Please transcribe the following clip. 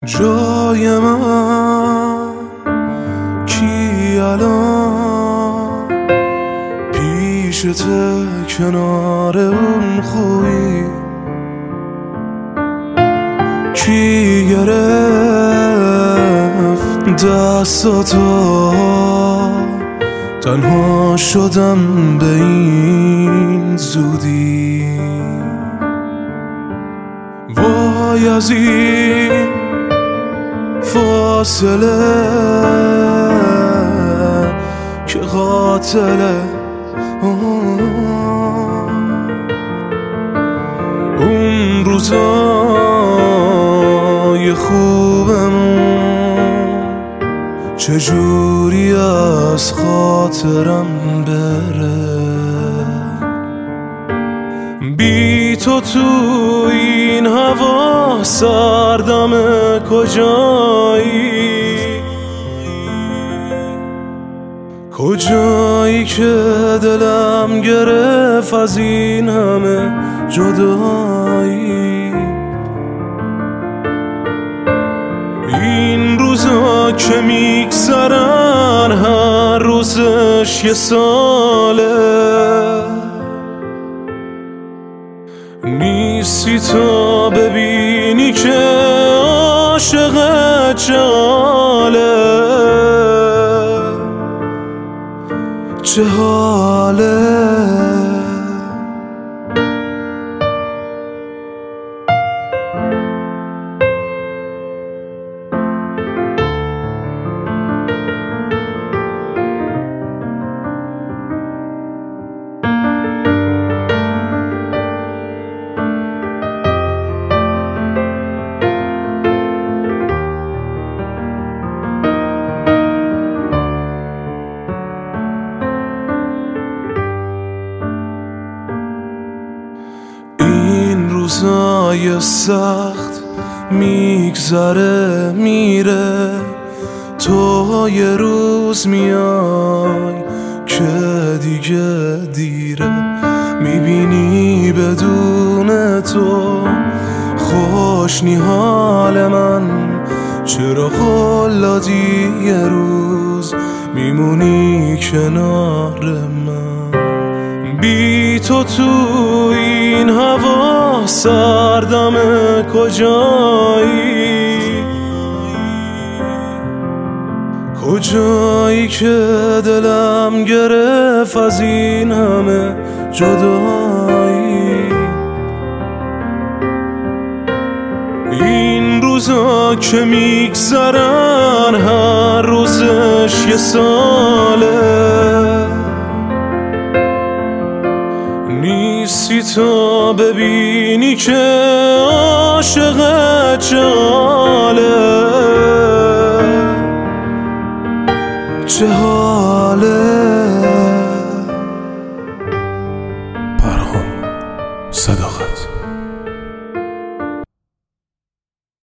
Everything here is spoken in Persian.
جای من کی الان پیشت کنار اون خوبی کی گرفت دستاتو تنها شدم به این زودی وای از این فاصله که قاتله اون روزای خوبمون چجوری از خاطرم بره بی تو این هوا سردم کجایی که دلم گرفت از این همه جدایی این روزا که میگذرن هر روزش یه ساله نیستی تا ببینی که عاشق چه حاله چه حاله روزای سخت میگذره میره تو یه روز میای که دیگه دیره میبینی بدون تو خوش نی حال من چرا قلادی یه روز میمونی کنار من بی تو این هوا سردم کجایی که دلم گرفت از این همه جدایی این روزا که میگذرن هر روزش یه ساله نیستی تا ببینی که عاشق چه حاله چه حاله پرهام صداقت